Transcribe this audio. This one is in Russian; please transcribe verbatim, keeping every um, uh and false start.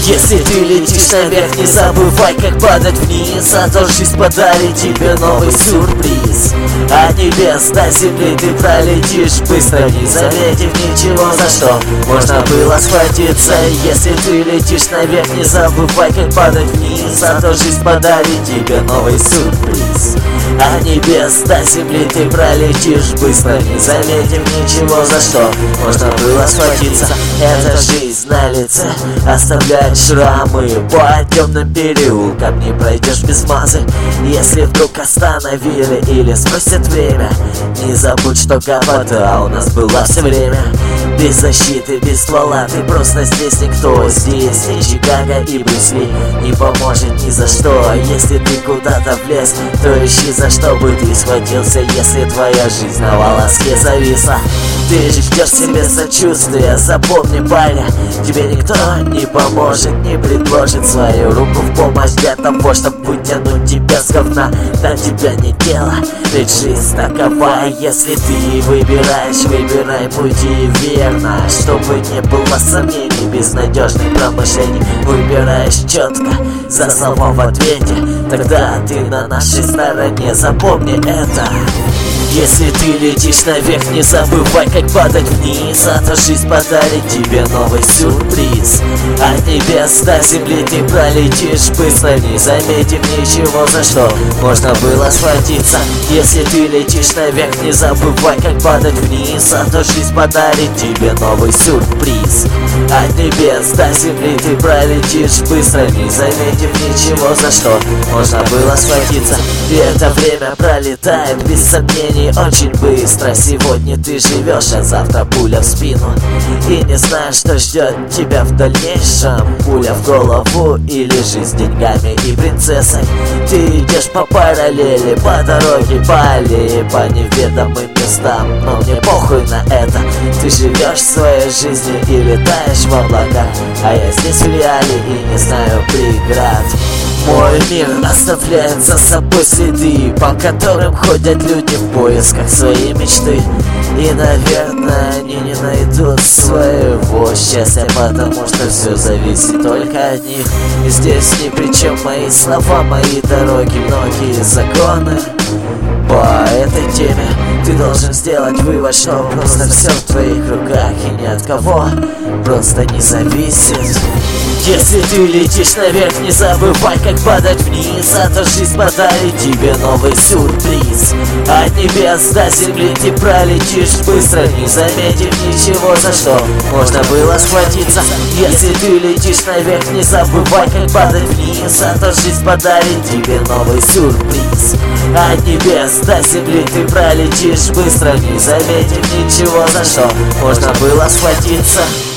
Если ты летишь наверх, не забывай, как падать вниз, а то жизнь подарит тебе новый сюрприз. От небес до земли ты пролетишь быстро, не заметив ничего, за что можно было схватиться. Если ты летишь наверх, не забывай, как падать вниз, а то жизнь подарит тебе новый сюрприз. От небес до земли ты пролетишь быстро, не заметив ничего, за что можно было схватиться. Эта жизнь на лице оставляет шрамы, по темным переулкам не пройдешь без мазы. Если вдруг остановили или спросят время, не забудь, что гопота у нас была все время. Без защиты, без ствола, ты просто здесь никто. Здесь не Чикаго и Брюс Ли не поможет ни за что. Если ты куда-то влез, то ищи, за что бы ты схватился. Если твоя жизнь на волоске зависла, ты же ждешь себе сочувствия. Запомни, парня, тебе никто не поможет, не предложит свою руку в помощь для того, чтобы вытянуть тебя с говна. До тебя не дело, ведь жизнь такова. Если ты выбираешь, выбирай пути верно, чтобы не было сомнений, безнадежных промышлений. Выбираешь четко, за слова в ответе, тогда ты на нашей стороне, запомни это. Если ты летишь наверх, не забывай, как падать вниз, а то жизнь подарит тебе новый сюрприз. От небес до земли ты пролетишь быстро, не заметив ничего, за что можно было схватиться. Если ты летишь наверх, не забывай, как падать вниз, а то жизнь подарит тебе новый сюрприз. От небес до земли ты пролетишь быстро, не заметив ничего, за что можно было схватиться. И это время пролетает без сомнений очень быстро. Сегодня ты живешь, а завтра пуля в спину. И не знаешь, что ждет тебя в дальнейшем. Пуля в голову или жизнь с деньгами и принцессой. Ты идешь по параллели, по дороге, по аллее, по неведомым местам, но мне похуй на это. Ты живешь своей жизнью и летаешь в облаках, а я здесь в реале и не знаю преград. Мой мир оставляет за собой следы, по которым ходят люди в поисках своей мечты. И, наверное, они не найдут своего счастья, потому что все зависит только от них. И здесь ни при чем мои слова, мои дороги, многие законы. По этой теме ты должен сделать вывод, что просто все в твоих руках и ни от кого просто не зависит. Если ты летишь наверх, не забывай, как падать вниз, а то жизнь подарит тебе новый сюрприз. От небес до земли ты пролетишь быстро, не заметив ничего, за что можно было схватиться. Если ты летишь наверх, не забывай, как падать вниз, а то жизнь подарит тебе новый сюрприз. От небес до земли ты пролетишь быстро, не заметив ничего, за что можно было схватиться.